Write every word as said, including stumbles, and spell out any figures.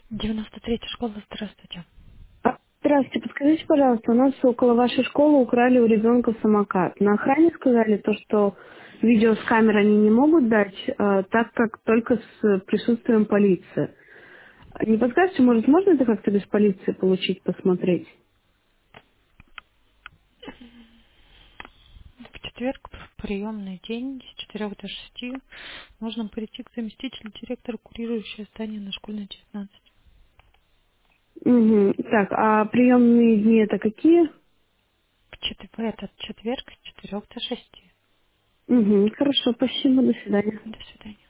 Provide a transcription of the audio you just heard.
девяносто третья школа, здравствуйте. А, Здравствуйте, подскажите, пожалуйста, у нас около вашей школы украли у ребенка самокат. На охране сказали то, что видео с камеры они не могут дать, э, так как только с присутствием полиции. Не подскажете, может, можно это как-то без полиции получить, посмотреть? В четверг, в приемный день, с четырёх до шести, можно прийти к заместителю директора, курирующее здание на школьной девятнадцать. Угу. Так, а приемные дни это какие? В, чет- в этот четверг с четырёх до шести. Угу. Хорошо, спасибо, до свидания. До свидания.